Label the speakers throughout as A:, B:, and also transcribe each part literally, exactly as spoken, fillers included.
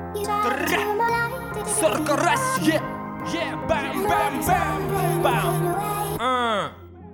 A: Сорок раз, е, е, бам, бам, бам, бам. А.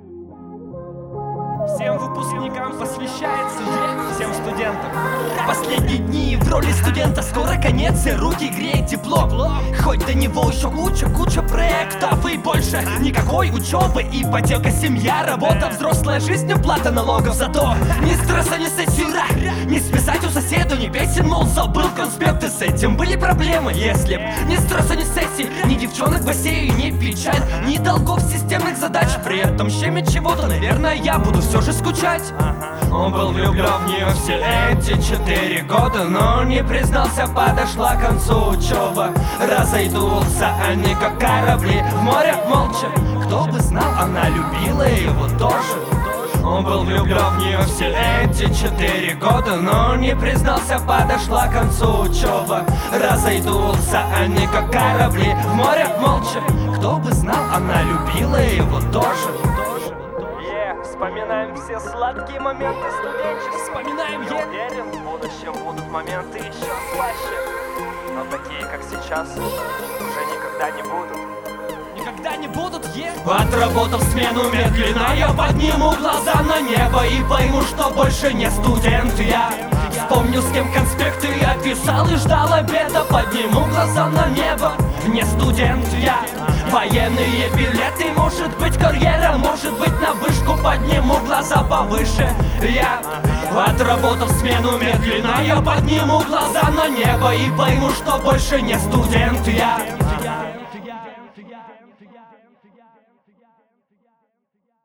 A: Всем выпускникам посвящается, е, всем студентам.
B: Последние дни в роли студента, скоро конец, и руки греет тепло. Хоть до него еще куча, куча проектов и больше никакой учебы, ипотека, семья, работа, взрослая жизнь, уплата налогов. Зато ни стресса, ни сессюра, не списать у соседа, ни песен, мол, забыл конспекты. С этим были проблемы, если б ни стресса, ни сессий, ни девчонок в бассейне, ни печаль, ни долгов системных задач. При этом щемит чего-то, наверное, я буду все же скучать. Он был влюблен в нее все эти четыре года, но не признался, подошла к концу учеба. Разойдутся они, как корабли в море молча. Кто бы знал, она любила его тоже. Он был влюблен в нее все эти четыре года, но не признался, подошла к концу учеба. Разойдутся они, как корабли в море молча. Кто бы знал, она любила его тоже.
A: Вспоминаем все сладкие моменты студенчества.
B: Вспоминаем,
A: я уверен, в будущем будут моменты еще слаще. Но такие, как сейчас, уже никогда не будут.
B: Никогда не будут, е Отработав смену медленно, я подниму глаза на небо и пойму, что больше не студент я. Вспомню, с кем конспекты я писал и ждал обеда. Подниму глаза на небо, не студент я. Военные билеты, может быть карьера, может быть на вышку. Подниму глаза повыше я. Отработав смену медленно, я подниму глаза на небо и пойму, что больше не студент я.